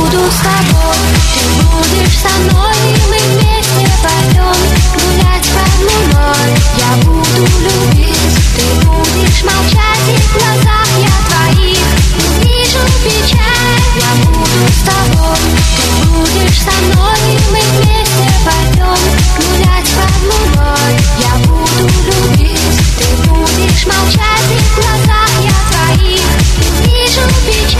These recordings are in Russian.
буду с тобой, ты будешь со мной, и мы вместе пойдем гулять под луной. Я буду любить, ты будешь молчать, и в глазах я твоих увижу печаль. Я буду с тобой, ты будешь со мной, и мы вместе пойдем гулять под луной. Я буду любить, ты будешь молчать, и в глазах я твоих увижу печаль.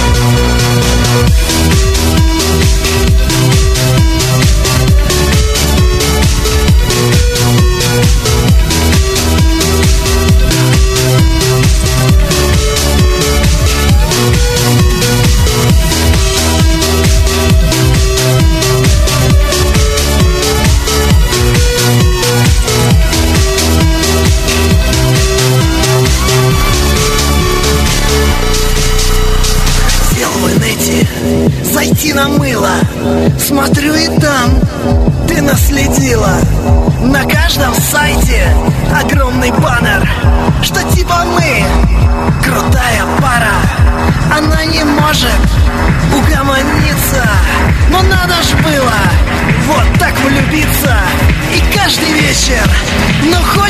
Зайти на мыло, смотрю и там ты наследила. На каждом сайте огромный баннер, что типа мы крутая пара. Она не может угомониться, но надо ж было вот так влюбиться. И каждый вечер, ну хоть